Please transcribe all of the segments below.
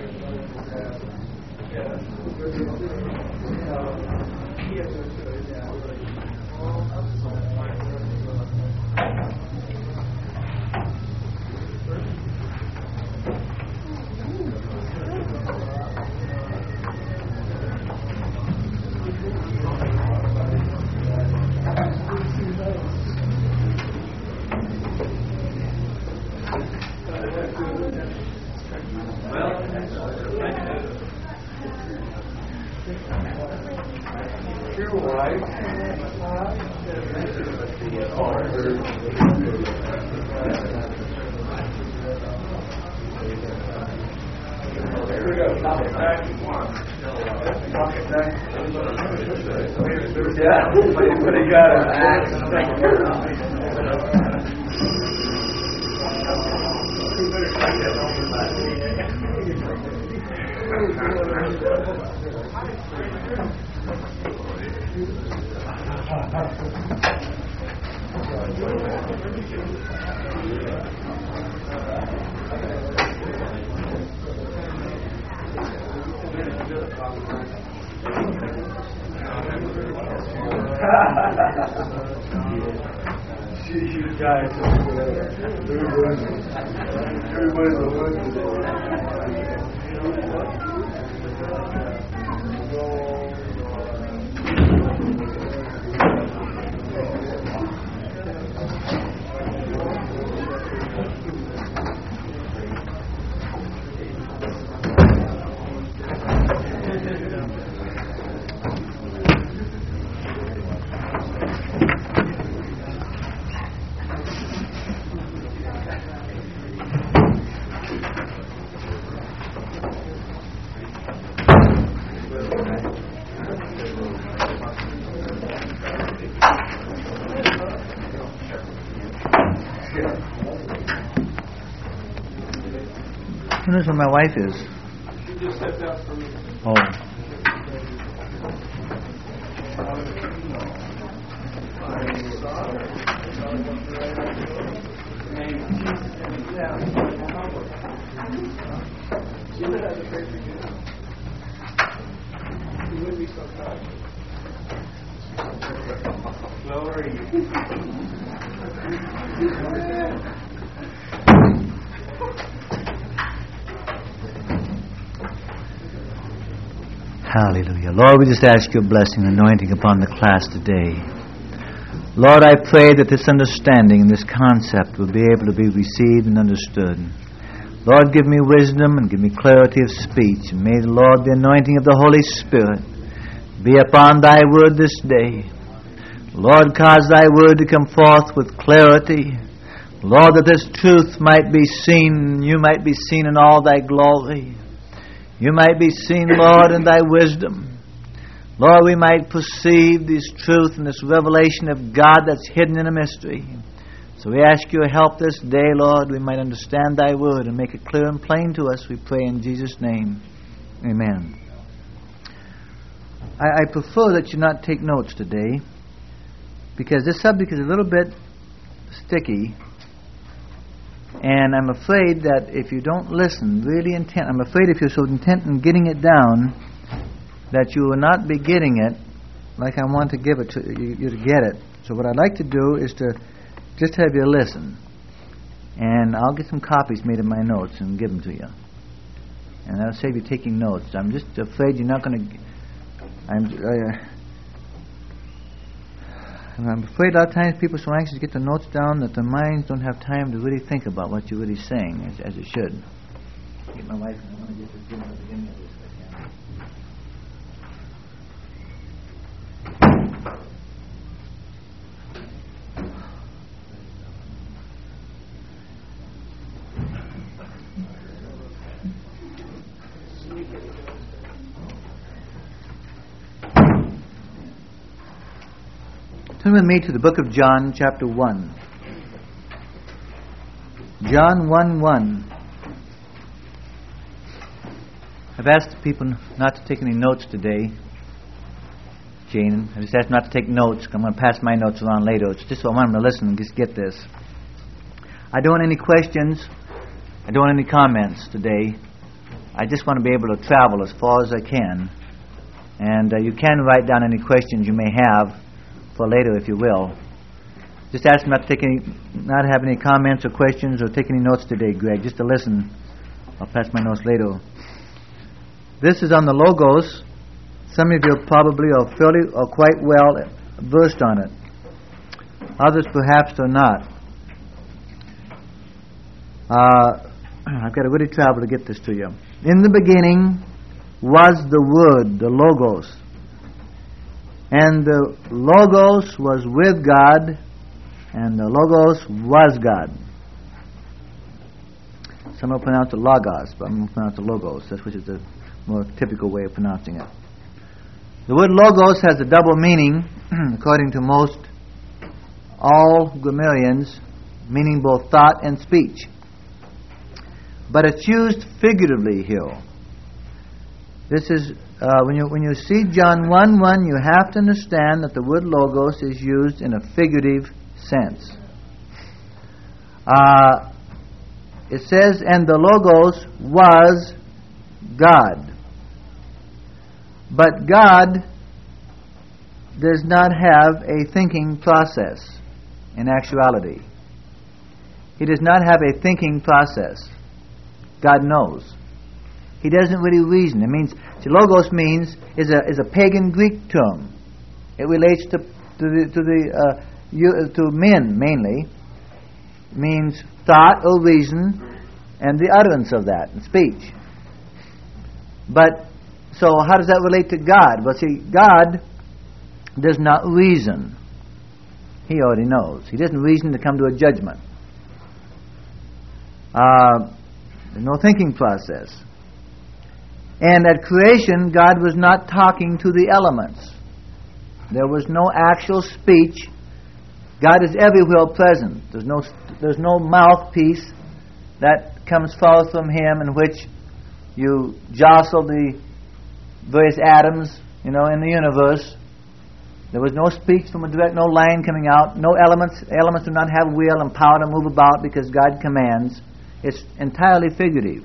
Who knows where my wife is? She just stepped out from me. Oh. You wouldn't be so proud. Glory. Hallelujah. Lord, we just ask your blessing and anointing upon the class today. Lord, I pray that this understanding and this concept will be able to be received and understood. Lord, give me wisdom and give me clarity of speech. And may the Lord, the anointing of the Holy Spirit, be upon thy word this day. Lord, cause thy word to come forth with clarity. Lord, that this truth might be seen, you might be seen in all thy glory. You might be seen, Lord, in thy wisdom. Lord, we might perceive this truth and this revelation of God that's hidden in a mystery. So we ask your help this day, Lord, we might understand thy word and make it clear and plain to us, we pray in Jesus' name. Amen. I prefer that you not take notes today, because this subject is a little bit sticky. And I'm afraid that if you don't listen really intent, I'm afraid if you're so intent in getting it down, that you will not be getting it like I want to give it to you to get it. So what I'd like to do is to just have you listen. And I'll get some copies made of my notes and give them to you. And that'll save you taking notes. I'm just afraid you're not going to... I'm afraid a lot of times people are so anxious to get the notes down that their minds don't have time to really think about what you're really saying as it should. Get my wife, and I want to get this in at the beginning of this if I can. Turn with me to the book of John, chapter 1. John 1:1. I've asked people not to take any notes today. Jane, I just asked not to take notes. I'm going to pass my notes around later. It's just so I want them to listen and just get this. I don't want any questions. I don't want any comments today. I just want to be able to travel as far as I can. And you can write down any questions you may have for later, if you will. Just ask me not to have any comments or questions or take any notes today, Greg. Just to listen. I'll pass my notes later. This is on the Logos. Some of you probably are fairly or quite well versed on it. Others perhaps are not. I've got to really travel to get this to you. In the beginning was the Word, the Logos. And the Logos was with God, and the Logos was God. Some will pronounce it Logos, but I'm going to pronounce it Logos. That's which is the more typical way of pronouncing it. The word Logos has a double meaning, according to most all grammarians, meaning both thought and speech. But it's used figuratively here. This is when you see John 1:1, you have to understand that the word Logos is used in a figurative sense. It says, and the Logos was God. But God does not have a thinking process in actuality. He does not have a thinking process. God knows. He doesn't really reason. It means, Logos means is a pagan Greek term. It relates to men mainly. It means thought or reason and the utterance of that in speech. But so how does that relate to God? Well, see, God does not reason. He already knows. He doesn't reason to come to a judgment. There's no thinking process. And at creation, God was not talking to the elements. There was no actual speech. God is everywhere present. There's no mouthpiece that comes forth from Him in which you jostle the various atoms, in the universe. There was no speech from a direct, no line coming out, no elements. Elements do not have will and power to move about because God commands. It's entirely figurative.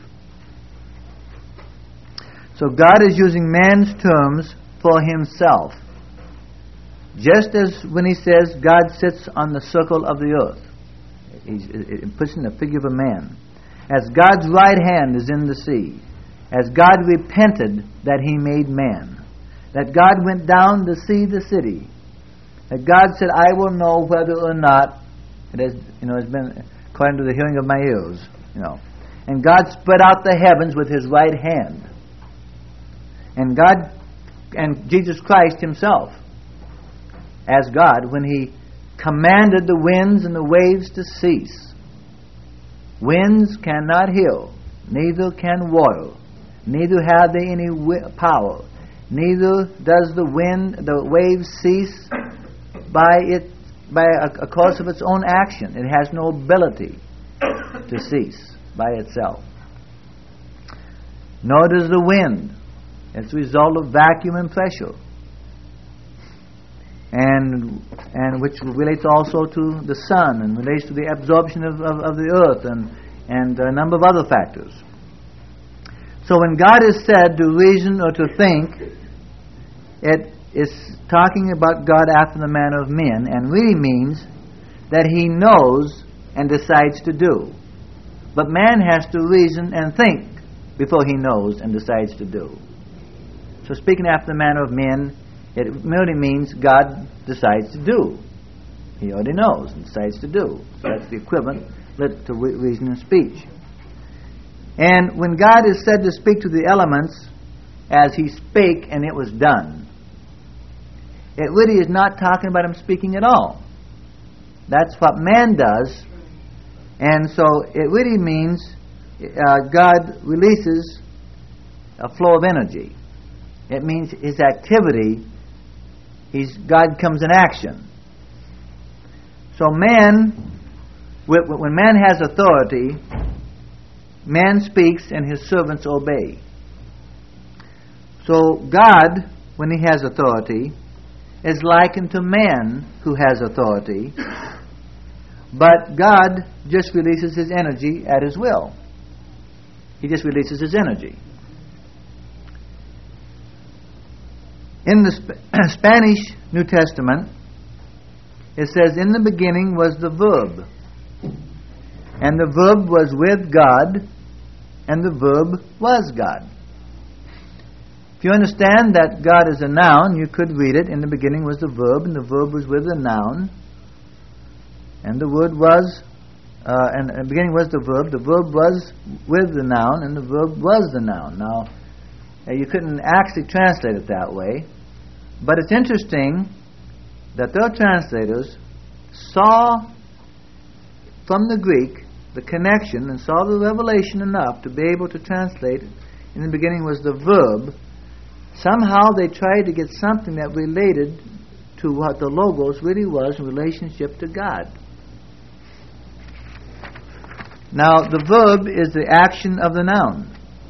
So God is using man's terms for Himself. Just as when He says God sits on the circle of the earth. It puts in the figure of a man. As God's right hand is in the sea. As God repented that He made man. That God went down to see the city. That God said, I will know whether or not it has, has been according to the hearing of my ears. And God spread out the heavens with His right hand. And God and Jesus Christ Himself, as God, when He commanded the winds and the waves to cease. Winds cannot heal, neither can water, neither have they any power, neither does the waves cease by a course of its own action. It has no ability to cease by itself. Nor does the wind. It's a result of vacuum and pressure. And which relates also to the sun and relates to the absorption of the earth and a number of other factors. So when God is said to reason or to think, it is talking about God after the manner of men and really means that He knows and decides to do. But man has to reason and think before he knows and decides to do. So speaking after the manner of men, it merely means God decides to do. He already knows and decides to do. So that's the equivalent to reason and speech. And when God is said to speak to the elements, as He spake and it was done, it really is not talking about Him speaking at all. That's what man does. And so it really means God releases a flow of energy. It means His activity, God comes in action. So man, when man has authority, man speaks and his servants obey. So God, when He has authority, is likened to man who has authority, but God just releases His energy at His will. He just releases His energy. In the Spanish New Testament, it says, "In the beginning was the Verb, and the Verb was with God, and the Verb was God." If you understand that God is a noun, you could read it, "In the beginning was the Verb, and the Verb was with the noun, and the Word was, and in the beginning was the Verb was with the noun, and the Verb was the noun." Now, you couldn't actually translate it that way, but it's interesting that their translators saw from the Greek the connection and saw the revelation enough to be able to translate, "In the beginning was the Verb." Somehow they tried to get something that related to what the Logos really was in relationship to God. Now, the verb is the action of the noun.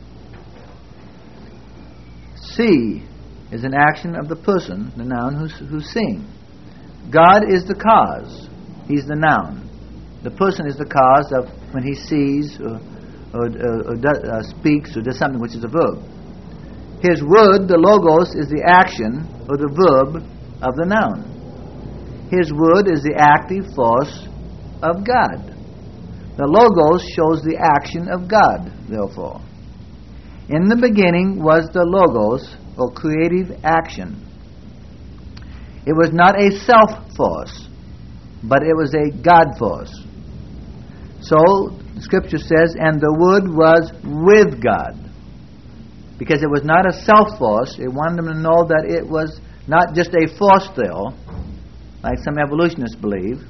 See is an action of the person, the noun who's seeing. God is the cause. He's the noun. The person is the cause of when he sees or speaks or does something, which is a verb. His word, the Logos, is the action or the verb of the noun. His word is the active force of God. The Logos shows the action of God, therefore. In the beginning was the Logos, or creative action. It was not a self-force, but it was a God force. So, the Scripture says, "And the Word was with God." Because it was not a self-force, it wanted them to know that it was not just a force there, like some evolutionists believe,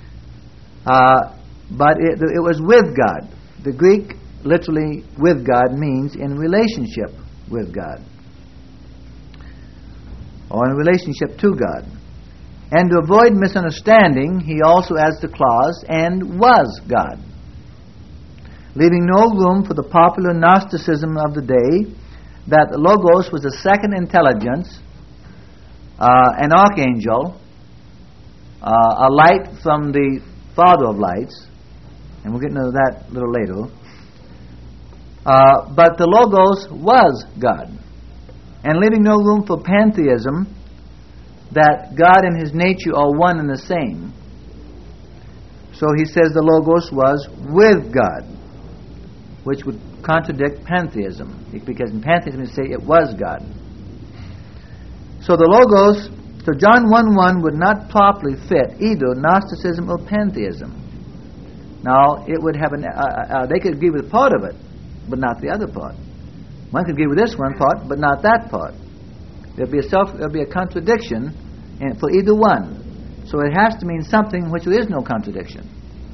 but it was with God. The Greek, literally, with God, means in relationship with God, or in relationship to God. And to avoid misunderstanding, he also adds the clause, "and was God," leaving no room for the popular Gnosticism of the day that the Logos was a second intelligence, an archangel, a light from the Father of lights, and we'll get into that a little later. But the Logos was God, and leaving no room for pantheism, that God and his nature are one and the same. So he says the Logos was with God, which would contradict pantheism, because in pantheism you say it was God. So the Logos, so John 1:1 would not properly fit either Gnosticism or pantheism. Now, it would have they could agree with part of it, but not the other part. One could agree with this one part, but not that part. There'll be a contradiction for either one. So it has to mean something in which there is no contradiction.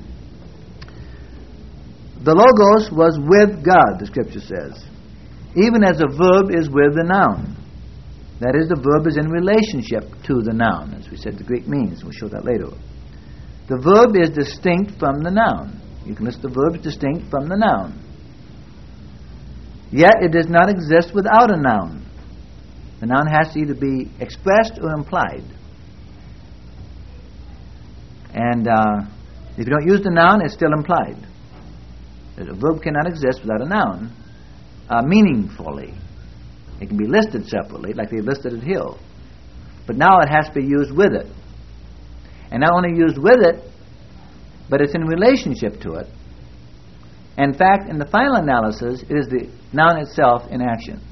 The Logos was with God, the Scripture says, even as a verb is with the noun. That is, the verb is in relationship to the noun, as we said the Greek means. We'll show that later. The verb is distinct from the noun. You can list the verbs distinct from the noun. Yet it does not exist without a noun. The noun has to either be expressed or implied. And if you don't use the noun, it's still implied. A verb cannot exist without a noun meaningfully. It can be listed separately, like they've listed it here. But now it has to be used with it. And not only used with it, but it's in relationship to it. In fact, in the final analysis, it is the noun itself in action.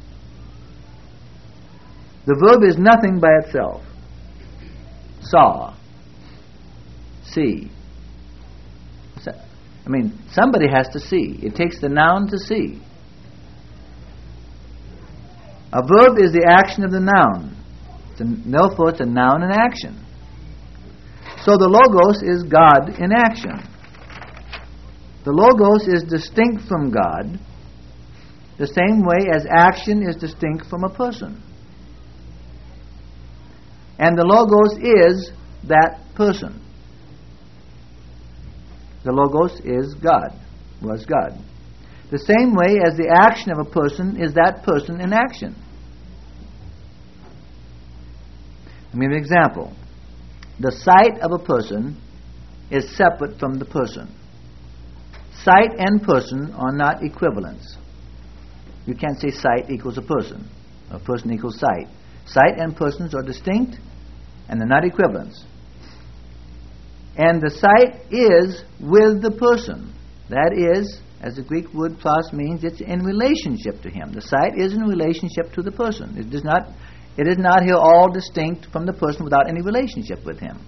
The verb is nothing by itself. Saw. See. I mean, somebody has to see. It takes the noun to see. A verb is the action of the noun. Therefore, it's a noun in action. So the Logos is God in action. The Logos is distinct from God the same way as action is distinct from a person. And the Logos is that person. The Logos is God, was God. The same way as the action of a person is that person in action. Let me give you an example. The sight of a person is separate from the person. Sight and person are not equivalents. You can't say sight equals a person, or person equals sight. Sight and persons are distinct, and they're not equivalents. And the sight is with the person. That is, as the Greek word pros means, it's in relationship to him. The sight is in relationship to the person. It is not here all distinct from the person without any relationship with him.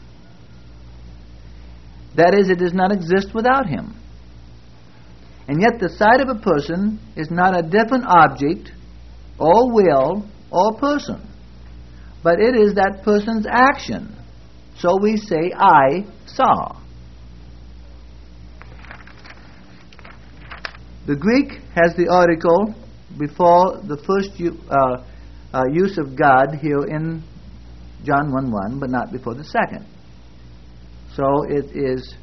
That is, it does not exist without him. And yet the sight of a person is not a different object or will or person, but it is that person's action. So we say, I saw. The Greek has the article before the first use of God here in John 1:1, but not before the second. So it is,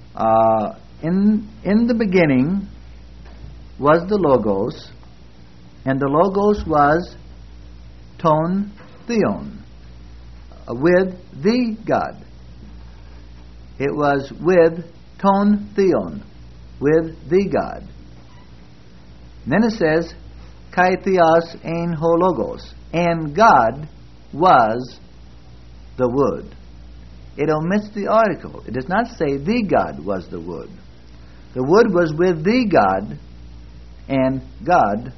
in the beginning was the Logos, and the Logos was ton theon, with the God. It was with ton theon, with the God. And then it says, kai theos ein ho logos, and God was the Word. It omits the article. It does not say the God was the Word. The Word was with the God, and God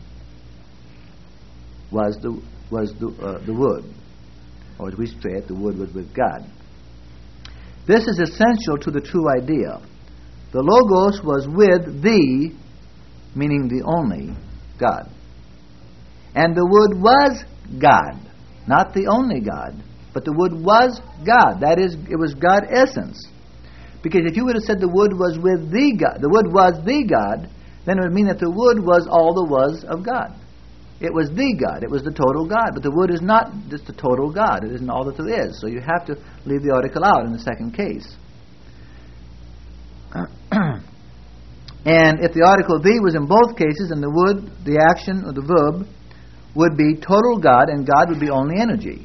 was the Word. Or as we say it, the Word was with God. This is essential to the true idea. The Logos was with the, meaning the only, God. And the Word was God. Not the only God, but the Word was God. That is, it was God essence. Because if you would have said the Word was with the God, the Word was the God, then it would mean that the Word was all there was of God. It was the God. It was the total God. But the Word is not just the total God. It isn't all that there is. So you have to leave the article out in the second case. And if the article the was in both cases, then the word, the action, or the verb would be total God, and God would be only energy.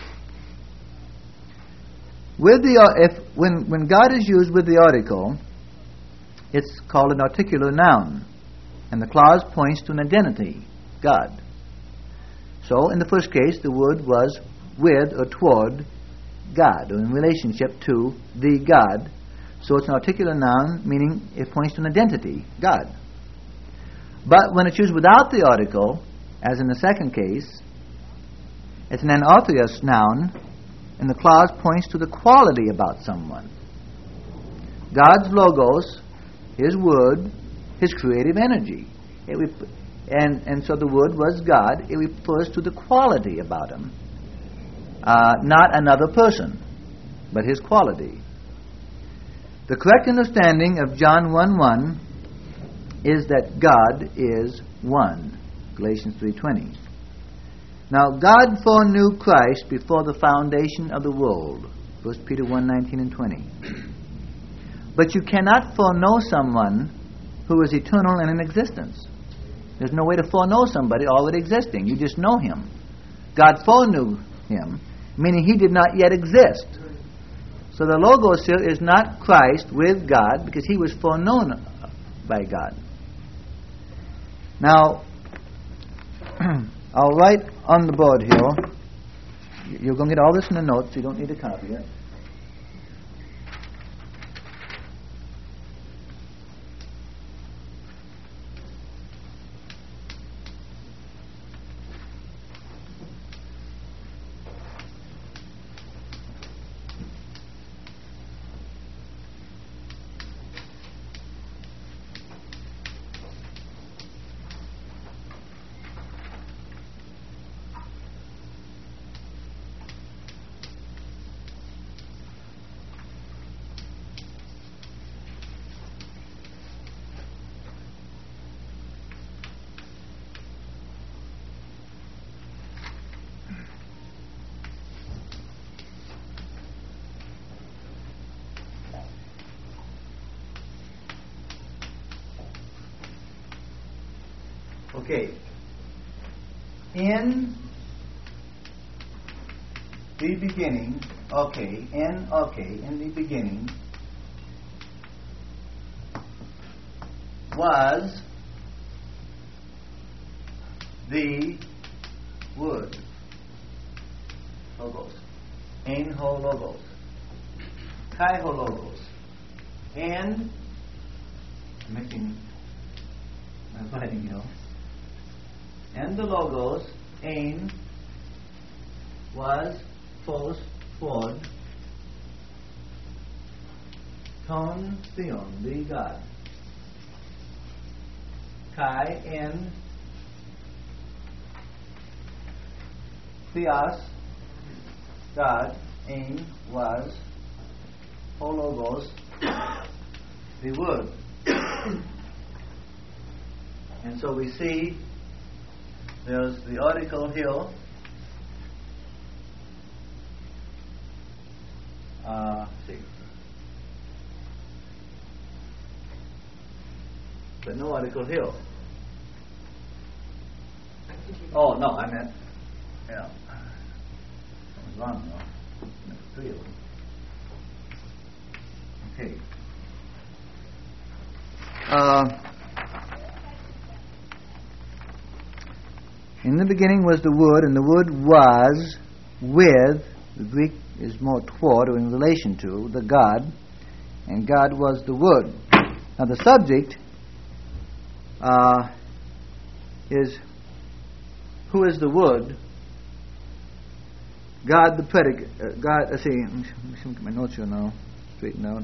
With the when God is used with the article, it's called an articular noun, and the clause points to an identity, God. So in the first case, the word was with or toward God, or in relationship to the God. So it's an articular noun, meaning it points to an identity, God. But when it's used without the article, as in the second case, it's an anartheos noun, and the clause points to the quality about someone. God's logos, His word, His creative energy. And so the word was God. It refers to the quality about Him. Not another person, but His quality. The correct understanding of John 1:1 is that God is one. Galatians 3:20. Now, God foreknew Christ before the foundation of the world. 1 Peter 1:19 and 20. But you cannot foreknow someone who is eternal and in existence. There's no way to foreknow somebody already existing. You just know him. God foreknew him, meaning he did not yet exist. So the Logos here is not Christ with God, because he was foreknown by God. Now, I'll write on the board here. You're going to get all this in the notes. You don't need to copy it. Okay. In the beginning, in the beginning was the Word. Logos. Ein ho logos. Kai ho logos. And, I'm making my writing here. And the logos, ein, was phos, quod, ton, theon, the God. Kai, and theos, God, ein, was, ho logos, the Word. And so we see there's the article here. See. But no article here. Oh, no, I meant, yeah. I was wrong, though. There's three of them. Okay. In the beginning was the Word, and the Word was with, the Greek is more toward, or in relation to, the God, and God was the Word. Now the subject is, who is the Word? God the predicate. God, let's see, let me look at my notes here now, straighten out.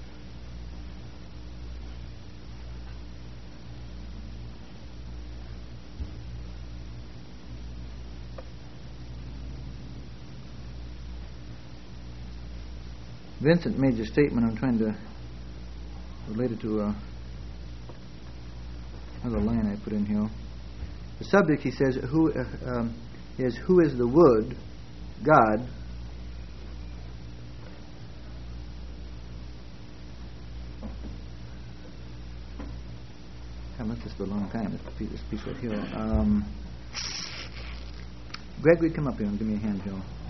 Vincent made a statement. I'm trying to relate it to another line I put in here. The subject, he says, who is the Word, God, I left this for a long time. This piece right here. Gregory, come up here and give me a hand here.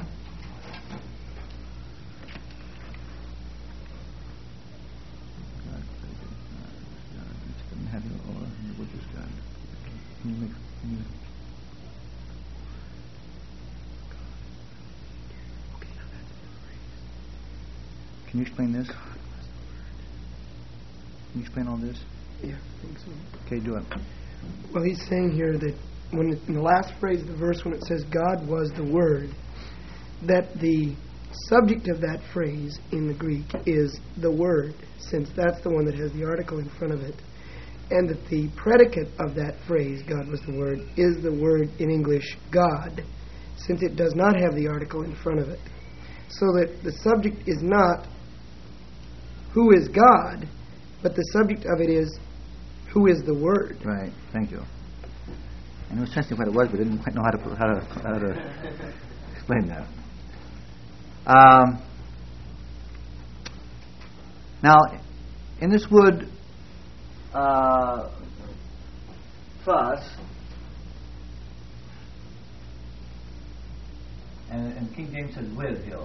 Can you explain this? Can you explain all this? Yeah, I think so. Okay, do it. Well, he's saying here that when in the last phrase of the verse, when it says God was the Word, that the subject of that phrase in the Greek is the Word, since that's the one that has the article in front of it, and that the predicate of that phrase, God was the Word, is the word in English, God, since it does not have the article in front of it. So that the subject is not who is God, but the subject of it is who is the Word. Right. Thank you. I was sensing what it was, but didn't quite know how to explain that. Now, in this word "plus," and King James says "with" here.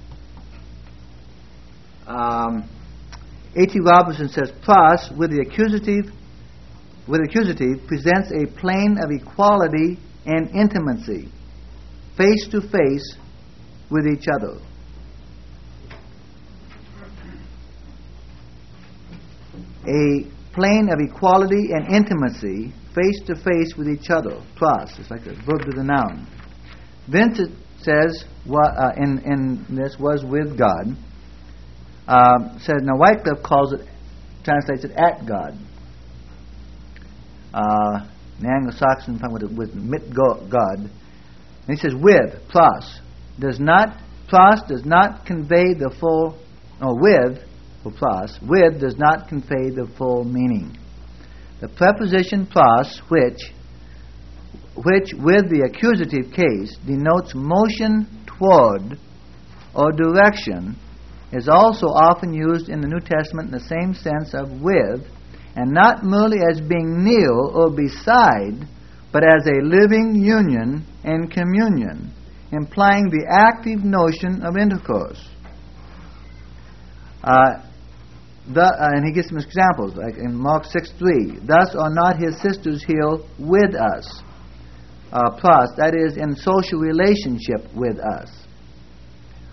A.T. Robertson says "plus" with the accusative presents a plane of equality and intimacy, face to face with each other. A plane of equality and intimacy, face to face with each other. Plus, it's like a verb to the noun. Vincent says in this was with God. Says now Wycliffe translates it at God. The Anglo-Saxon talking with mit God. And he says with plus does not convey the full with does not convey the full meaning. The preposition plus which with the accusative case denotes motion toward or direction is also often used in the New Testament in the same sense of with, and not merely as being near or beside, but as a living union and communion, implying the active notion of intercourse. And he gives some examples, like in Mark 6:3. Thus are not his sisters here with us. Plus, that is, in social relationship with us.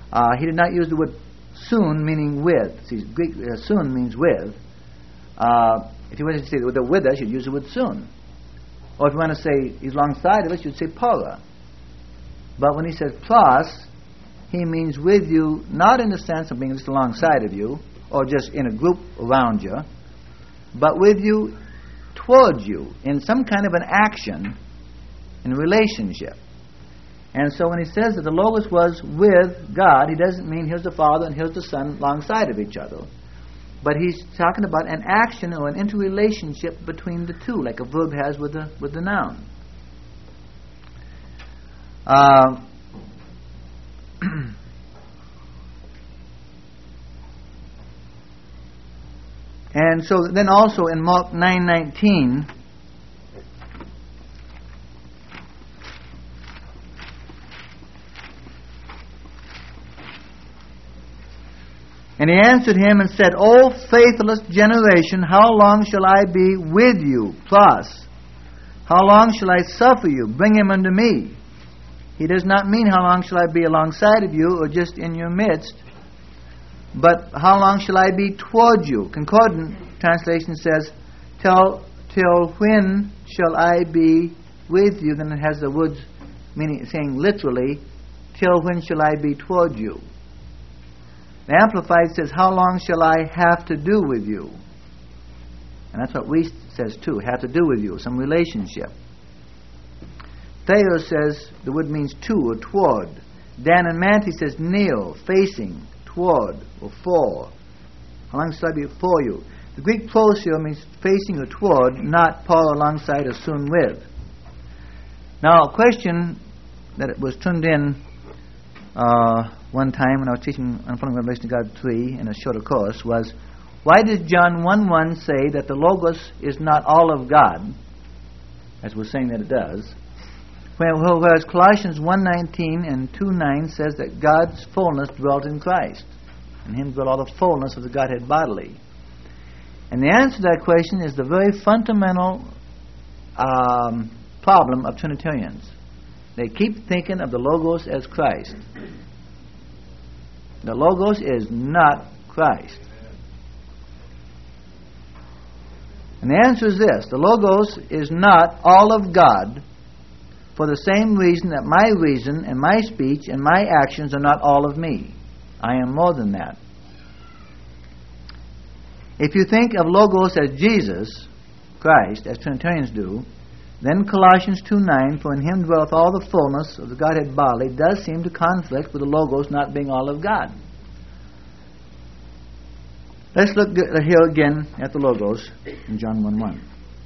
He did not use the word soon, meaning with. See, Greek soon means with. If you wanted to say the with us, you'd use the word soon. Or if you want to say he's alongside of us, you'd say para. But when he says plus, he means with you, not in the sense of being just alongside of you, or just in a group around you, but with you, towards you, in some kind of an action, in a relationship. And so when he says that the Logos was with God, he doesn't mean here's the Father and here's the Son alongside of each other. But he's talking about an action or an interrelationship between the two, like a verb has with the noun. And so then also in Mark 9:19, and he answered him and said, O faithless generation, how long shall I be with you? Plus, how long shall I suffer you? Bring him unto me. He does not mean how long shall I be alongside of you or just in your midst, but how long shall I be toward you? Concordant translation says, till when shall I be with you? Then it has the words meaning saying literally, till when shall I be toward you? The Amplified says, how long shall I have to do with you? And that's what we says too, have to do with you, some relationship. Thayer says the word means to or toward. Dan and Manti says near, facing, toward, or for. How long shall I be for you? The Greek pros here means facing or toward, not par alongside or soon with. Now, a question that was turned in one time when I was teaching Unfolding Revelation of God 3 in a shorter course was, why does John 1:1 say that the Logos is not all of God, as we're saying that it does, whereas Colossians 1:19 and 2:9 says that God's fullness dwelt in Christ, and in him dwelt all the fullness of the Godhead bodily? And the answer to that question is the very fundamental problem of Trinitarians. They keep thinking of the Logos as Christ. The Logos is not Christ. And the answer is this: the Logos is not all of God for the same reason that my reason and my speech and my actions are not all of me. I am more than that. If you think of Logos as Jesus, Christ, as Trinitarians do, then Colossians 2:9, for in him dwelleth all the fullness of the Godhead bodily, does seem to conflict with the Logos not being all of God. Let's look here again at the Logos in John 1:1.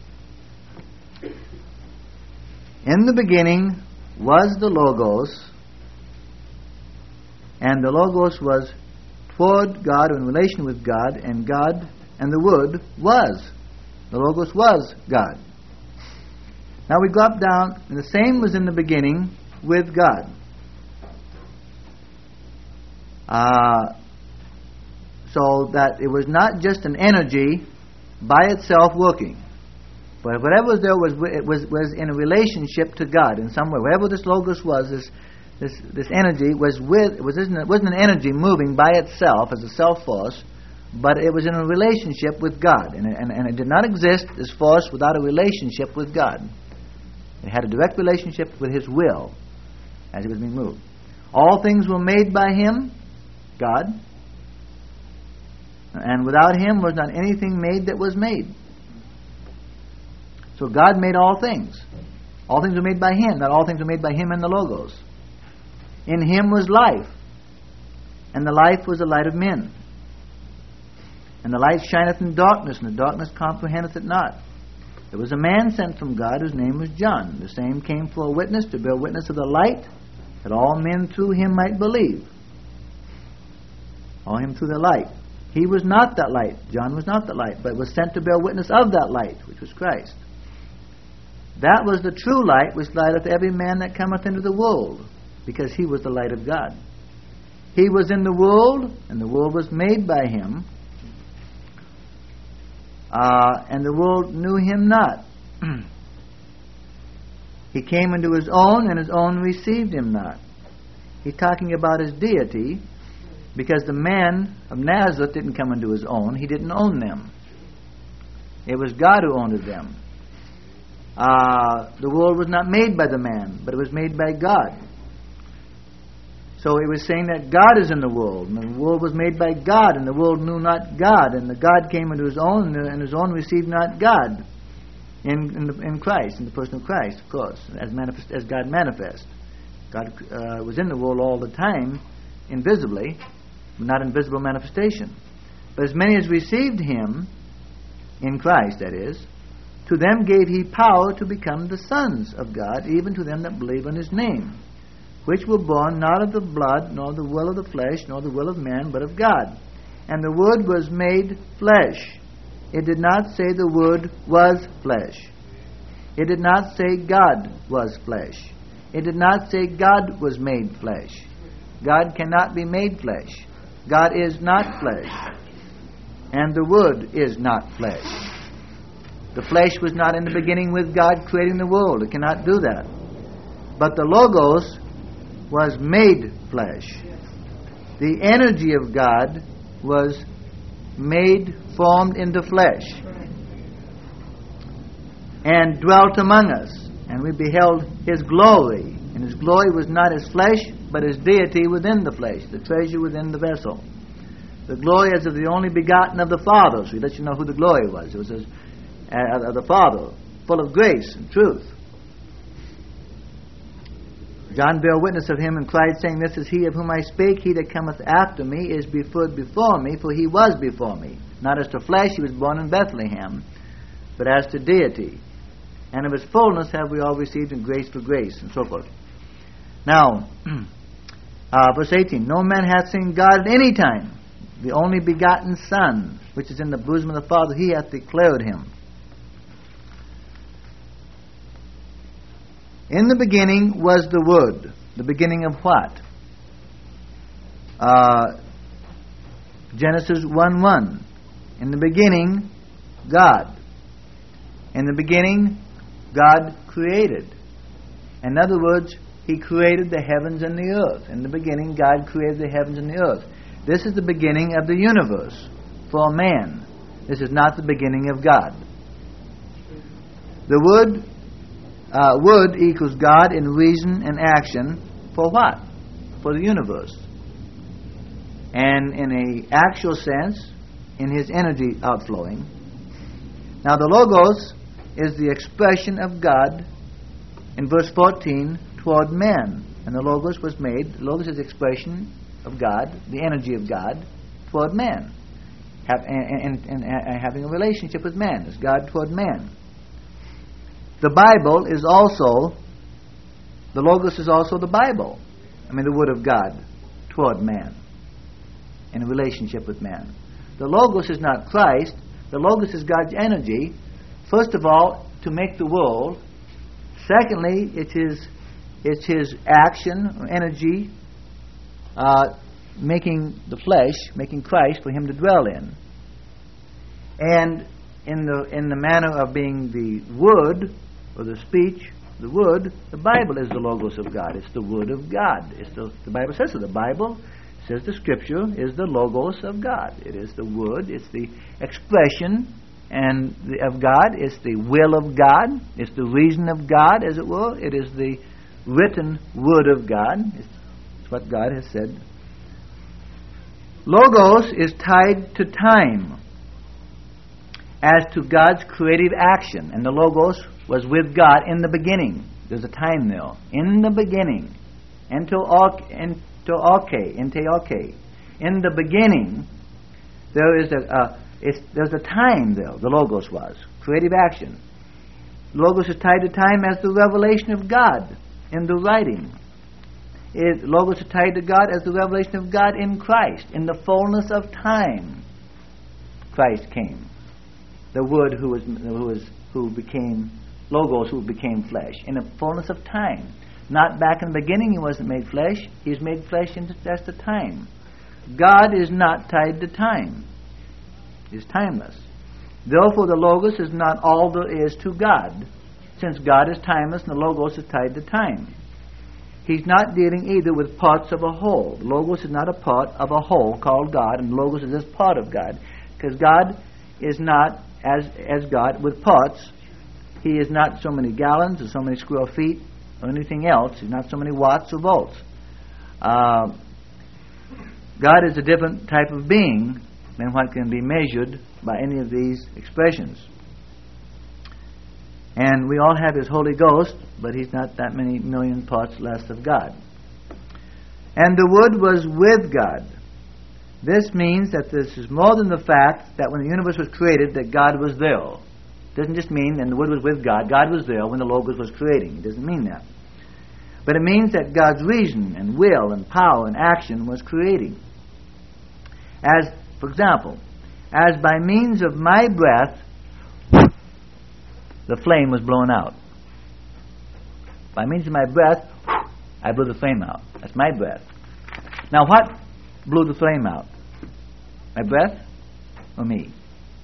In the beginning was the Logos, and the Logos was toward God or in relation with God, and the Word was. The Logos was God. Now we drop down, and the same was in the beginning with God. So that it was not just an energy by itself working, but whatever was there was in a relationship to God in some way. Whatever this Logos was, this energy wasn't an energy moving by itself as a self force, but it was in a relationship with God, and it did not exist as force without a relationship with God. It had a direct relationship with His will as it was being moved. All things were made by Him, God, and without Him was not anything made that was made. So God made all things. All things were made by Him. Not all things were made by Him and the Logos. In Him was life, and the life was the light of men. And the light shineth in darkness, and the darkness comprehendeth it not. There was a man sent from God whose name was John. The same came for a witness, to bear witness of the light, that all men through him might believe. All him through the light. He was not that light. John was not that light, but was sent to bear witness of that light, which was Christ. That was the true light, which lighteth every man that cometh into the world, because he was the light of God. He was in the world, and the world was made by him, and the world knew him not. He came into his own, and his own received him not. He's talking about his deity, Because the man of Nazareth didn't come into his own. He didn't own them. It was God who owned them. The world was not made by the man, but it was made by God. So it was saying that God is in the world, and the world was made by God, and the world knew not God, and the God came into his own, and his own received not God in Christ, in the person of Christ, of course, as God manifest. God was in the world all the time, invisibly, but not in visible manifestation. But as many as received him, in Christ, that is, to them gave he power to become the sons of God, even to them that believe on his name, which were born not of the blood, nor the will of the flesh, nor the will of man, but of God. And the Word was made flesh. It did not say the Word was flesh. It did not say God was flesh. It did not say God was made flesh. God cannot be made flesh. God is not flesh. And the Word is not flesh. The flesh was not in the beginning with God creating the world. It cannot do that. But the Logos was made flesh. The energy of God was formed into flesh, and dwelt among us, and we beheld his glory. And his glory was not his flesh, but his deity within the flesh, the treasure within the vessel. The glory as of the only begotten of the Father. So he lets you know who the glory was. It was of the Father, full of grace and truth. John bare witness of him and cried, saying, This is he of whom I spake. He that cometh after me is preferred before me, for he was before me. Not as to flesh, he was born in Bethlehem, but as to deity. And of his fullness have we all received in grace for grace, and so forth. Now, verse 18, No man hath seen God at any time. The only begotten Son, which is in the bosom of the Father, he hath declared him. In the beginning was the Word. The beginning of what? Genesis 1:1. In the beginning, God. In the beginning, God created. In other words, he created the heavens and the earth. In the beginning, God created the heavens and the earth. This is the beginning of the universe for man. This is not the beginning of God. The Word equals God in reason and action for what? For the universe. And in an actual sense, in his energy outflowing. Now the Logos is the expression of God in verse 14 toward man. And the Logos was made, the Logos is the expression of God, the energy of God toward man. And having a relationship with man, as God toward man. The Bible is also, the Logos is also the Bible. The Word of God toward man, in a relationship with man. The Logos is not Christ. The Logos is God's energy. First of all, to make the world. Secondly, it's his action or energy, making the flesh, making Christ for him to dwell in. And in the manner of being the Word, or the speech, the Word, the Bible is the Logos of God. It's the Word of God. The Bible says so. The Bible says the Scripture is the Logos of God. It is the Word. It's the expression of God. It's the will of God. It's the reason of God, as it were. It is the written Word of God. It's what God has said. Logos is tied to time as to God's creative action. And the Logos was with God in the beginning. There's a time there. In the beginning. Enteoke. In the beginning, there's a time there. The Logos was. Creative action. Logos is tied to time as the revelation of God in the writing. Logos is tied to God as the revelation of God in Christ. In the fullness of time, Christ came. The Word who became Logos, who became flesh. In the fullness of time. Not back in the beginning he wasn't made flesh. He's made flesh in just the time. God is not tied to time. He's timeless. Therefore the Logos is not all there is to God. Since God is timeless and the Logos is tied to time. he's not dealing either with parts of a whole. Logos is not a part of a whole called God, and Logos is just part of God. Because God is not as God with parts. He is not so many gallons or so many square feet or anything else. He's not so many watts or volts. God is a different type of being than what can be measured by any of these expressions. And we all have His Holy Ghost, but He's not that many million parts less of God. And the Word was with God. This means that this is more than the fact that when the universe was created that God was there. It doesn't just mean and the Word was with God. God was there when the Logos was creating. It doesn't mean that. But it means that God's reason and will and power and action was creating. As, for example, as by means of my breath, the flame was blown out. By means of my breath, I blew the flame out. That's my breath. Now what blew the flame out? My breath or me?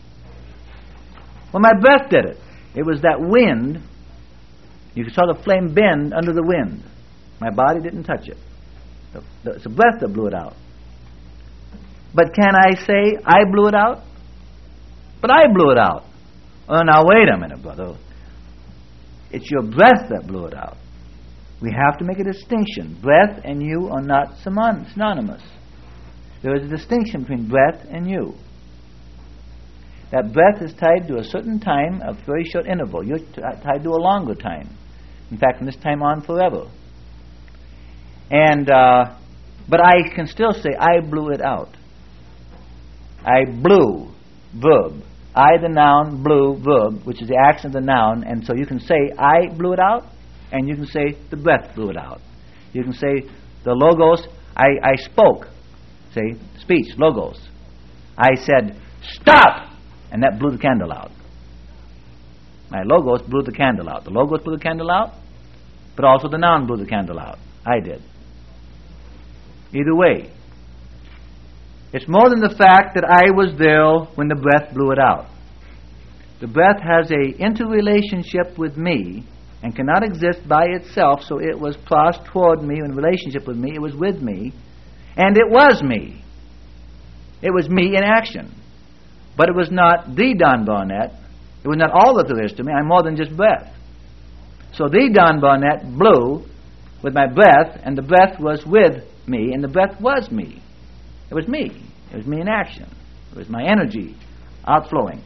Well, my breath did it. It was that wind. You saw the flame bend under the wind. My body didn't touch it. It's the breath that blew it out. But can I say I blew it out? But I blew it out. Oh, now wait a minute, brother. It's your breath that blew it out. We have to make a distinction. Breath and you are not synonymous. There is a distinction between breath and you. That breath is tied to a certain time, a very short interval. You're tied to a longer time. In fact, from this time on, forever. And but I can still say I blew it out. I blew, verb. I, the noun, blew, verb, which is the action of the noun. And so you can say I blew it out, and you can say the breath blew it out. You can say the logos, I spoke. Say, speech, logos. I said, stop! And that blew the candle out. My logos blew the candle out. The logos blew the candle out, but also the noun blew the candle out. I did. Either way. It's more than the fact that I was there when the breath blew it out. The breath has an interrelationship with me and cannot exist by itself, so it was crossed toward me in relationship with me. It was with me, and it was me. It was me in action. But it was not the Don Barnett. It was not all that there is to me. I'm more than just breath. So the Don Barnett blew with my breath, and the breath was with me, and the breath was me. It was me. It was me in action. It was my energy outflowing.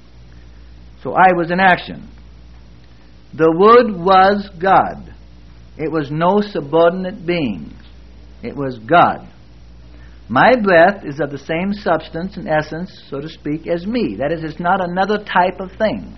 So I was in action. The Word was God. It was no subordinate beings. It was God. My breath is of the same substance and essence, so to speak, as me. That is, it's not another type of thing.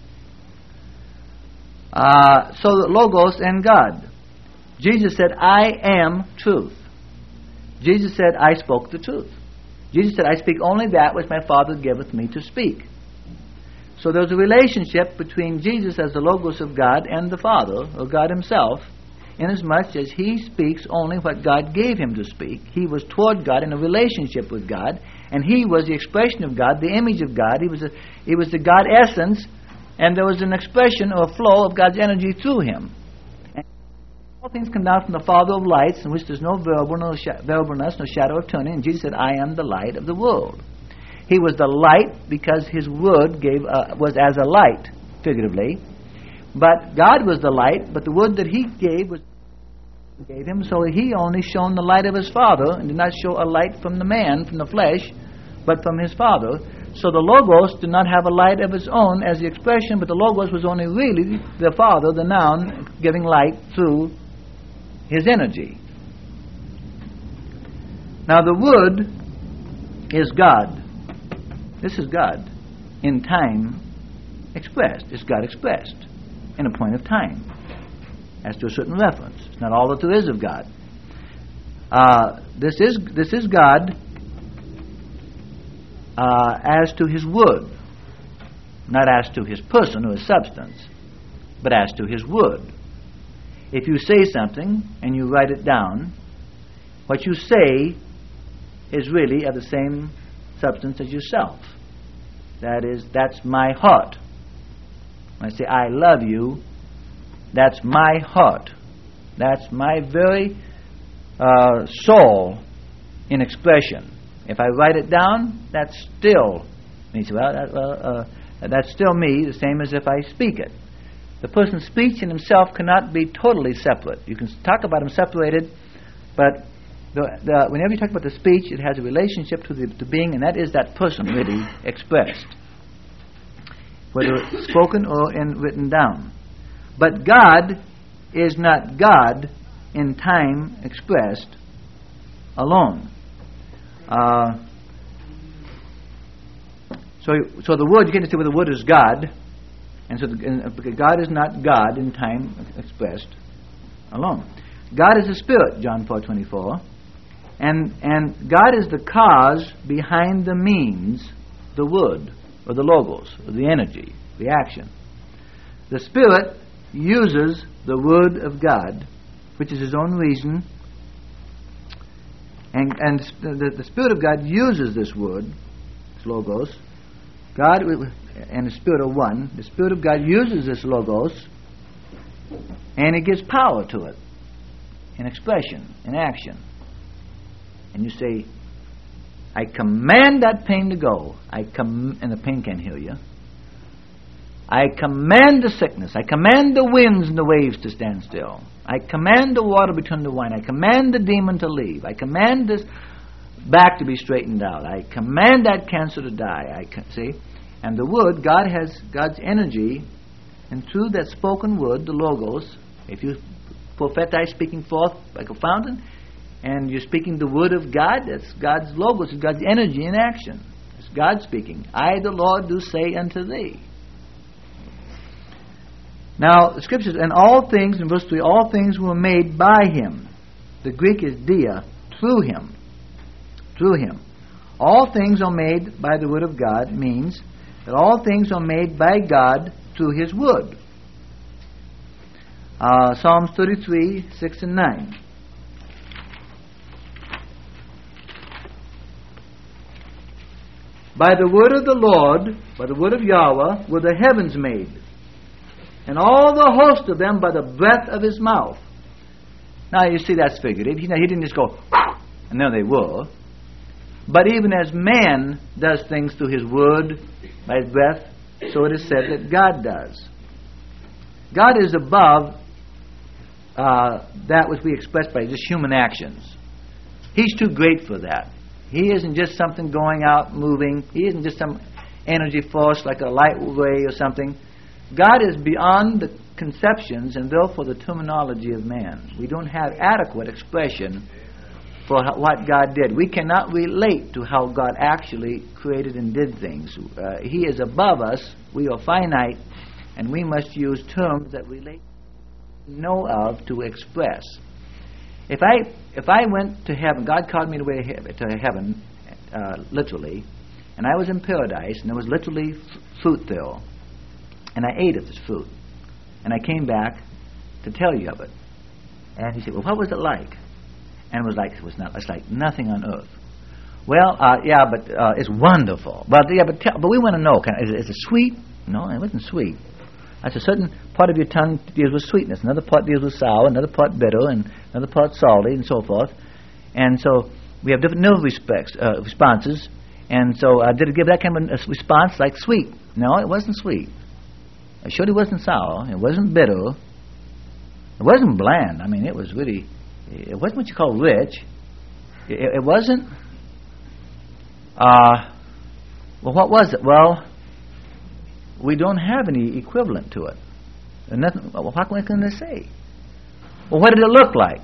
So the Logos and God. Jesus said, I am truth. Jesus said, I spoke the truth. Jesus said, I speak only that which my Father giveth me to speak. So there's a relationship between Jesus as the Logos of God and the Father, or God Himself, inasmuch as He speaks only what God gave Him to speak. He was toward God in a relationship with God, and He was the expression of God, the image of God. He was the God essence, and there was an expression or flow of God's energy through Him. All things come down from the Father of lights, in which there's no variableness, no shadow of turning. And Jesus said, I am the light of the world. He was the light because His word was as a light, figuratively. But God was the light, but the word that He gave Him, so He only shone the light of His Father, and did not show a light from the man, from the flesh, but from His Father. So the Logos did not have a light of its own as the expression, but the Logos was only really the Father, the noun, giving light through His energy. Now the Word is God. This is God in time expressed. It's God expressed in a point of time as to a certain reference. It's not all that there is of God. This is God as to His Word, not as to His person or His substance, but as to His Word. If you say something and you write it down, what you say is really of the same substance as yourself. That is, that's my heart. When I say I love you, that's my heart. That's my very soul in expression. If I write it down, that's still me. That's still me, the same as if I speak it. The person's speech in himself cannot be totally separate. You can talk about him separated, but whenever you talk about the speech, it has a relationship to the being, and that is that person really expressed, whether spoken or written down. But God is not God in time expressed alone. So the Word, you get to see where the Word is God, and so God is not God in time expressed alone. God is a spirit, John 4:24, and God is the cause behind the means, the Word, or the logos, or the energy, the action. The Spirit uses the Word of God, which is His own reason, and the Spirit of God uses this Word, this logos. God and the Spirit are one. The Spirit of God uses this logos, and it gives power to it, in expression, in action. And you say, I command that pain to go. And the pain can't hear you. I command the sickness. I command the winds and the waves to stand still. I command the water to turn to wine. I command the demon to leave. I command this back to be straightened out. I command that cancer to die. See? And the Word, God has God's energy, and through that spoken word, the logos, if you prophesy, speaking forth like a fountain, and you're speaking the Word of God, that's God's logos, it's God's energy in action. It's God speaking. I, the Lord, do say unto thee. Now, the Scriptures, and all things, in verse 3, all things were made by Him. The Greek is dia, through Him. Through Him. All things are made by the Word of God means that all things are made by God through His Word. Psalms 33, 6 and 9. By the word of the Lord, by the word of Yahweh, were the heavens made, and all the host of them by the breath of His mouth. Now you see that's figurative. He didn't just go, and there they were. But even as man does things through his word, by his breath, so it is said that God does. God is above that which we express by just human actions. He's too great for that. He isn't just something going out, moving. He isn't just some energy force like a light ray or something. God is beyond the conceptions and therefore the terminology of man. We don't have adequate expression for what God did. We cannot relate to how God actually created and did things. He is above us. We are finite, and we must use terms that relate, know of, to express. If I went to heaven, God called me to heaven, literally, and I was in paradise, and there was literally fruit there, and I ate of this fruit, and I came back to tell you of it. And He said, well, what was it like? And it's like nothing on earth. Well, but it's wonderful. But we want to know, is it sweet? No, it wasn't sweet. That's a certain part of your tongue deals with sweetness, another part deals with sour, another part bitter, and another part salty, and so forth. And so we have different nerve responses. And so did it give that kind of a response like sweet? No, it wasn't sweet. It surely wasn't sour. It wasn't bitter. It wasn't bland. I mean, it was really... It wasn't what you call rich. It wasn't... well, what was it? Well, we don't have any equivalent to it. And nothing, what can they say? Well, what did it look like?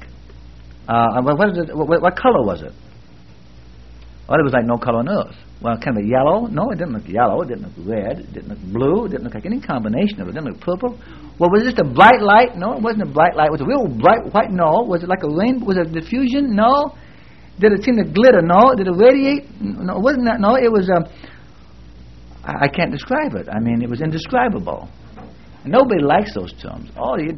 What color was it? Well, it was like no color on earth. Well, kind of yellow? No, it didn't look yellow. It didn't look red. It didn't look blue. It didn't look like any combination of it. It didn't look purple. Well, was it just a bright light? No, it wasn't a bright light. Was it a real bright white? No. Was it like a rainbow? Was it a diffusion? No. Did it seem to glitter? No. Did it radiate? No, it wasn't that. No, it was... I can't describe it. I mean, it was indescribable. And nobody likes those terms.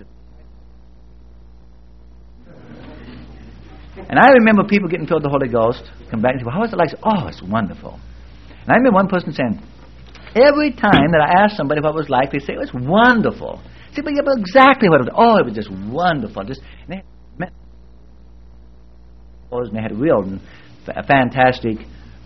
And I remember people getting filled with the Holy Ghost, come back and say, well, how was it like? Oh, it's wonderful. And I remember one person saying, every time that I asked somebody what it was like, they say, it was wonderful. See, but exactly what it was. Oh, it was just wonderful. Just and they had real fantastic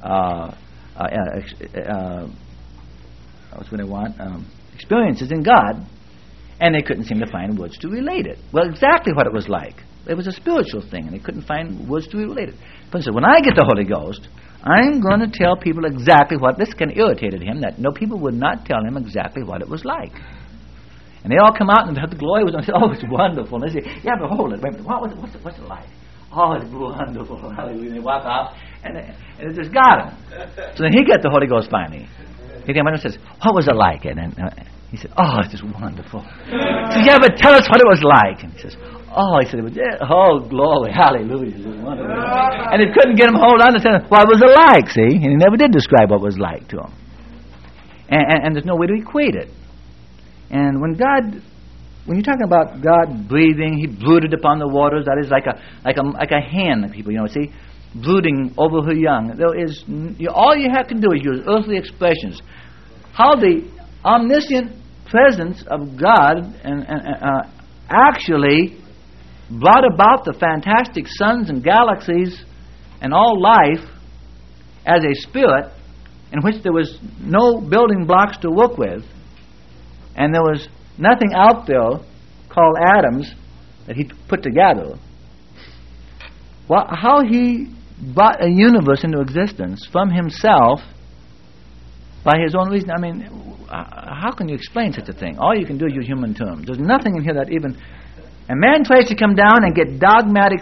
what's what they want experiences in God, and they couldn't seem to find words to relate it. Well, exactly what it was like. It was a spiritual thing, and they couldn't find words to relate it. But so when I get the Holy Ghost, I'm going to tell people exactly what... This kind of irritated him, that no people would not tell him exactly what it was like. And they all come out, and the glory was on. Oh, it's wonderful. And they say, yeah, but hold it. Wait a minute. What's it like? Oh, it's wonderful. Hallelujah. And they walk off, and it just got him. So then he got the Holy Ghost finally. He came out and says, what was it like? And then he said, oh, it's just wonderful. He said, yeah, but tell us what it was like. And he says, oh, he said, it was, oh, glory, hallelujah. It was wonderful. And he couldn't get him hold on to say, what was it like, see? And he never did describe what it was like to him. And there's no way to equate it. And when you're talking about God breathing, He brooded upon the waters. That is like a hen, people, see, brooding over her young. There is all you have to do is use earthly expressions. How the omniscient presence of God actually brought about the fantastic suns and galaxies and all life as a spirit in which there was no building blocks to work with, and there was nothing out there called atoms that He put together. Well, how He brought a universe into existence from Himself by His own reason. I mean, how can you explain such a thing? All you can do is use human terms. There's nothing in here that even... A man tries to come down and get dogmatic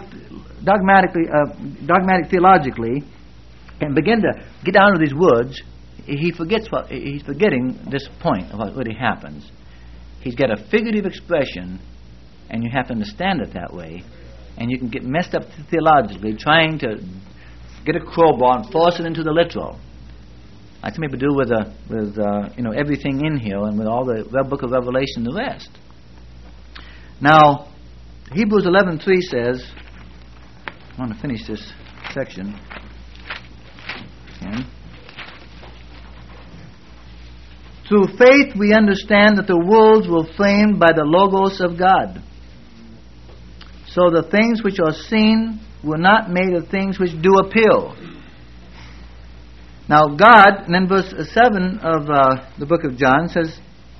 theologically and begin to get down to these words. He's forgetting this point of what really happens. He's got a figurative expression, and you have to understand it that way. And you can get messed up theologically trying to get a crowbar and force it into the literal. Like some people do with everything in here and with all the book of Revelation and the rest. Now, Hebrews 11:3 says, I want to finish this section. Okay. Through faith we understand that the worlds were framed by the Logos of God. So the things which are seen were not made of things which do appear. Now God, and then verse 7 of the book of John says,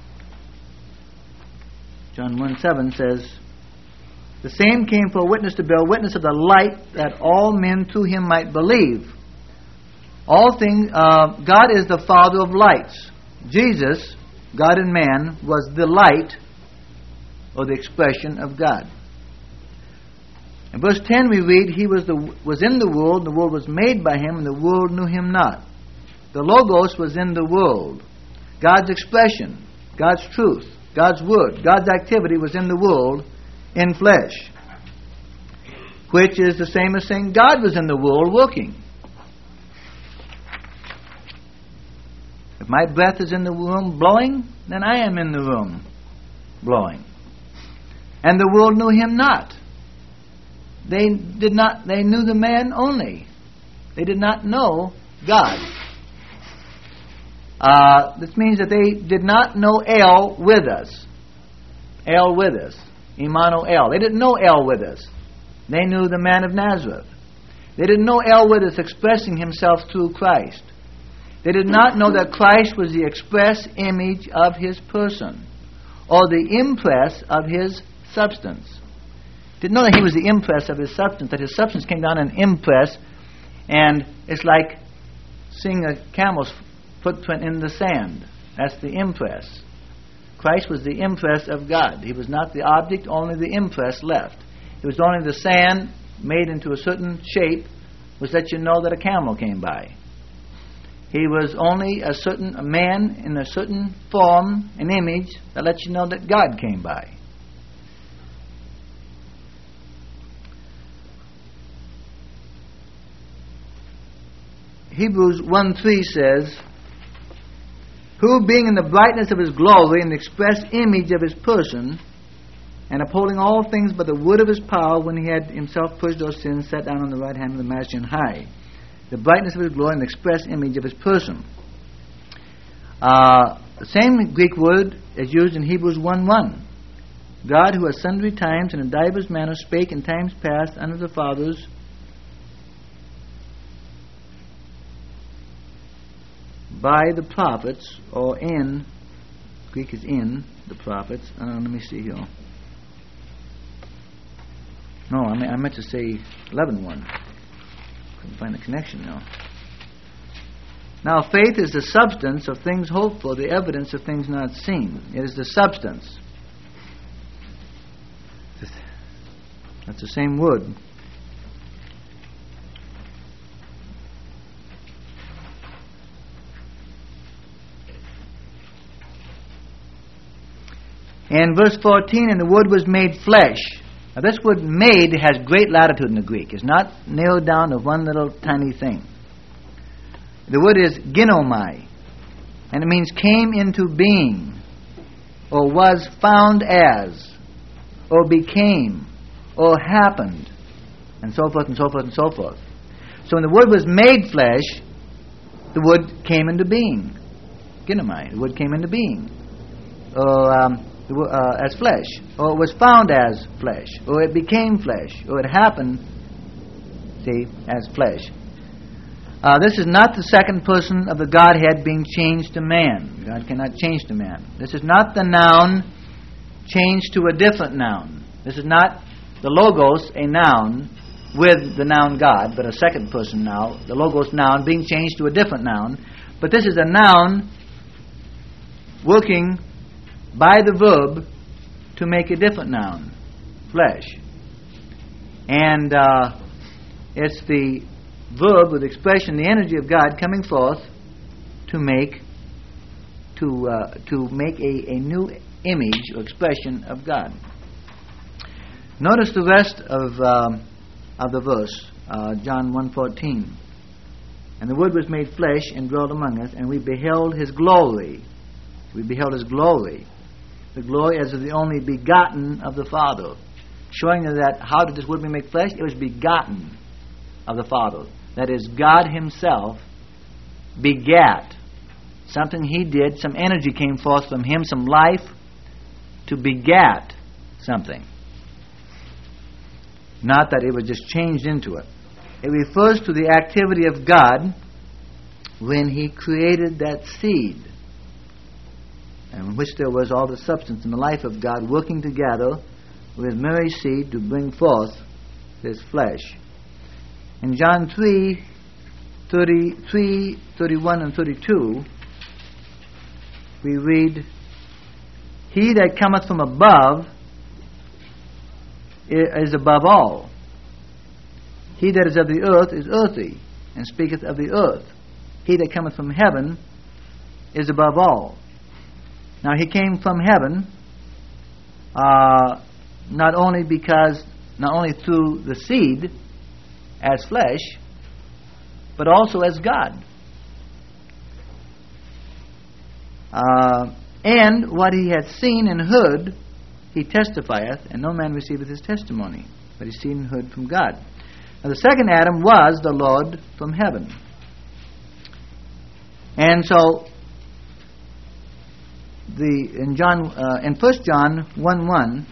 John 1:7 says, the same came for a witness to bear witness of the light, that all men through Him might believe. All things, God is the Father of lights. Jesus, God and man, was the light, or the expression of God. In verse 10 we read, He was in the world, and the world was made by Him, and the world knew Him not. The Logos was in the world. God's expression, God's truth, God's word, God's activity was in the world in flesh, which is the same as saying God was in the world working. If my breath is in the room blowing, then I am in the room blowing. And the world knew Him not. They knew the man only. They did not know God. This means that they did not know El with us. El with us. Emmanuel. They didn't know El with us. They knew the man of Nazareth. They didn't know El with us expressing Himself through Christ. They did not know that Christ was the express image of His person, or the impress of His substance. Didn't know that He was the impress of His substance, that His substance came down and impress, and it's like seeing a camel's footprint in the sand. That's the impress. Christ was the impress of God. He was not the object, only the impress left. It was only the sand made into a certain shape which let you know that a camel came by. He was only a man in a certain form, an image, that lets you know that God came by. Hebrews 1:3 says, who being in the brightness of His glory and the express image of His person, and upholding all things by the word of His power, when He had Himself purged our sins, sat down on the right hand of the Majesty on high. The brightness of His glory and the express image of His person. The same Greek word is used in Hebrews 1:1. God, who at sundry times and in divers manners spake in times past unto the fathers by the prophets, or in, Greek is in the prophets. Let me see here. No, I meant to say 11:1. Couldn't find the connection now. Now, faith is the substance of things hoped for, the evidence of things not seen. It is the substance. That's the same word. And verse 14, and the Word was made flesh. Now this word made has great latitude in the Greek. It's not nailed down to one little tiny thing. The word is ginomai, and it means came into being, or was found as, or became, or happened, and so forth and so forth and so forth. So when the Word was made flesh, the Word came into being. Ginomai, the Word came into being. As flesh, or it was found as flesh, or it became flesh, or it happened, as flesh. This is not the second person of the Godhead being changed to man. God cannot change to man. This is not the noun changed to a different noun. This is not the Logos, a noun, with the noun God, but a second person now, the Logos noun being changed to a different noun. But this is a noun working by the verb to make a different noun, flesh. And it's the verb with expression, the energy of God coming forth to make a new image or expression of God. Notice the rest of the verse, John 1:14. And the Word was made flesh and dwelt among us, and we beheld His glory. We beheld His glory. The glory as of the only begotten of the Father. Showing that how did this Word be made flesh? It was begotten of the Father. That is, God Himself begat. Something He did, some energy came forth from Him, some life, to begat something. Not that it was just changed into it. It refers to the activity of God when He created that seed, in which there was all the substance and the life of God working together with Mary's seed to bring forth His flesh. In John 3:31 and 32, we read, He that cometh from above is above all. He that is of the earth is earthy, and speaketh of the earth. He that cometh from heaven is above all. Now He came from heaven, not only through the seed as flesh, but also as God. And what He hath seen and heard, He testifieth, and no man receiveth His testimony, but He seen and heard from God. Now the second Adam was the Lord from heaven. And so in 1 John 1:1,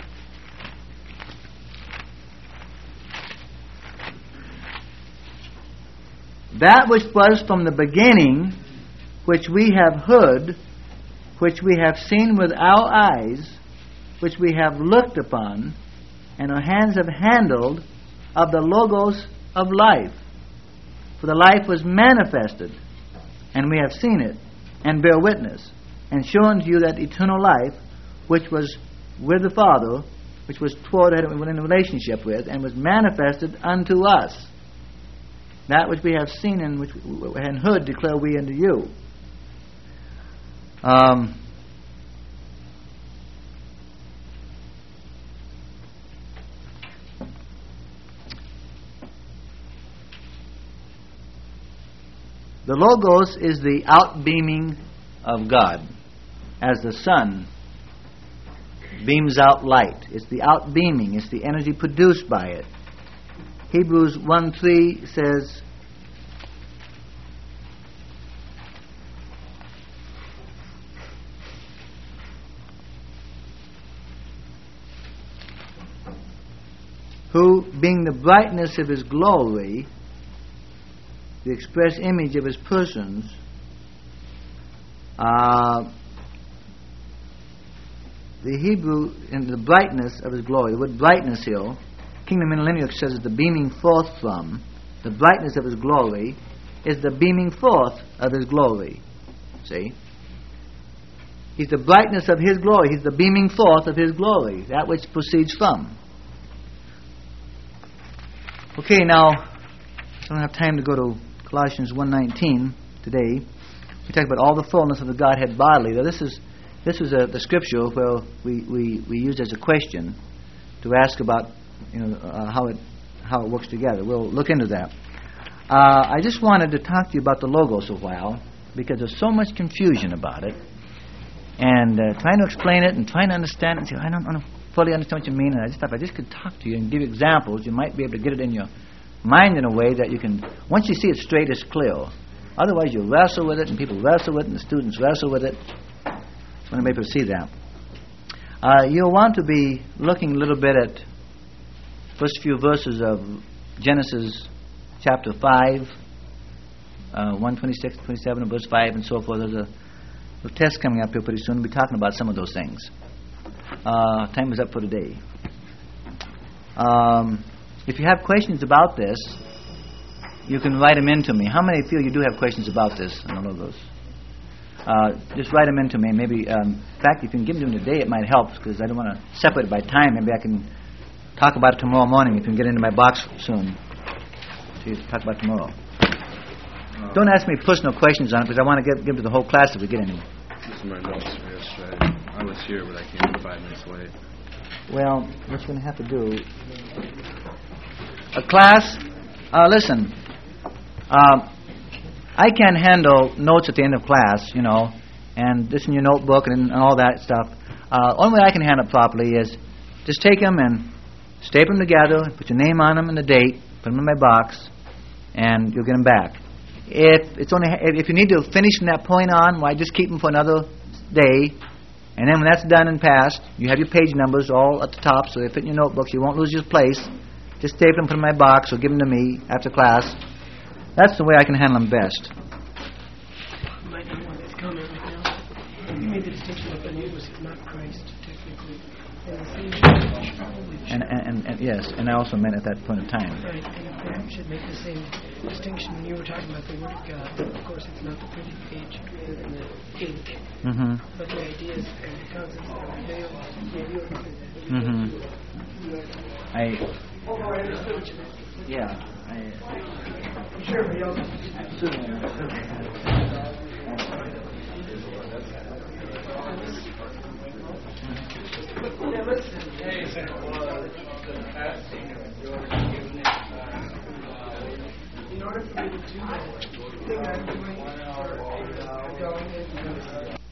that which was from the beginning, which we have heard, which we have seen with our eyes, which we have looked upon, and our hands have handled, of the Logos of life. For the life was manifested, and we have seen it, and bear witness, and show unto you that eternal life, which was with the Father, which was toward Him in relationship with, and was manifested unto us. That which we have seen and which and heard declare we unto you. The Logos is the outbeaming of God, as the sun beams out light. It's the outbeaming. It's the energy produced by it. Hebrews 1:3 says, who, being the brightness of his glory, the express image of his persons, the Hebrew in the brightness of his glory. The word brightness here, Kingdom Interlinear says is the beaming forth from. The brightness of his glory is the beaming forth of his glory. See? He's the brightness of his glory. He's the beaming forth of his glory, that which proceeds from. Okay, now, I don't have time to go to Colossians 1:19 today. We talk about all the fullness of the Godhead bodily. Now, this is the scripture where we use as a question to ask about how it works together. We'll look into that. I just wanted to talk to you about the Logos a while because there's so much confusion about it, and trying to explain it and trying to understand it. And say, I don't fully understand what you mean. And I just thought if I just could talk to you and give you examples, you might be able to get it in your mind in a way that you can. Once you see it straight, it's clear. Otherwise, you wrestle with it, and people wrestle with it, and the students wrestle with it. I want to be able to see that. You'll want to be looking a little bit at first few verses of Genesis chapter 5, 1:26, 27, verse 5, and so forth. There's a test coming up here pretty soon. We'll be talking about some of those things. Time is up for today. If you have questions about this, you can write them in to me. How many feel you do have questions about this on the Logos? Just write them in to me. Maybe, in fact, if you can give them today, it might help because I don't want to separate it by time. Maybe I can talk about it tomorrow morning if you can get into my box soon. So you talk about it tomorrow. Don't ask me personal questions on it because I want to give to the whole class if we get any. These are my notes for yesterday. I was here, but I came 5 minutes late. Well, what you're going to have to do... A class, listen, I can't handle notes at the end of class, and this in your notebook and all that stuff. Only way I can handle it properly is just take them and staple them together, put your name on them and the date, put them in my box, and you'll get them back. If you need to finish from that point on, why just keep them for another day, and then when that's done and passed, you have your page numbers all at the top, so they fit in your notebooks. You won't lose your place. Just staple them, put them in my box, or give them to me after class. That's the way I can handle them best. You might not want this comment right now. You made the distinction that the Logos is not Christ, technically. And yes, and I also meant at that point in time. Right, and perhaps should make the same distinction when you were talking about the Word of God. Of course, it's not the printed page and the ink, but the ideas and the concepts that are in order for me to do that, the thing I'm doing for a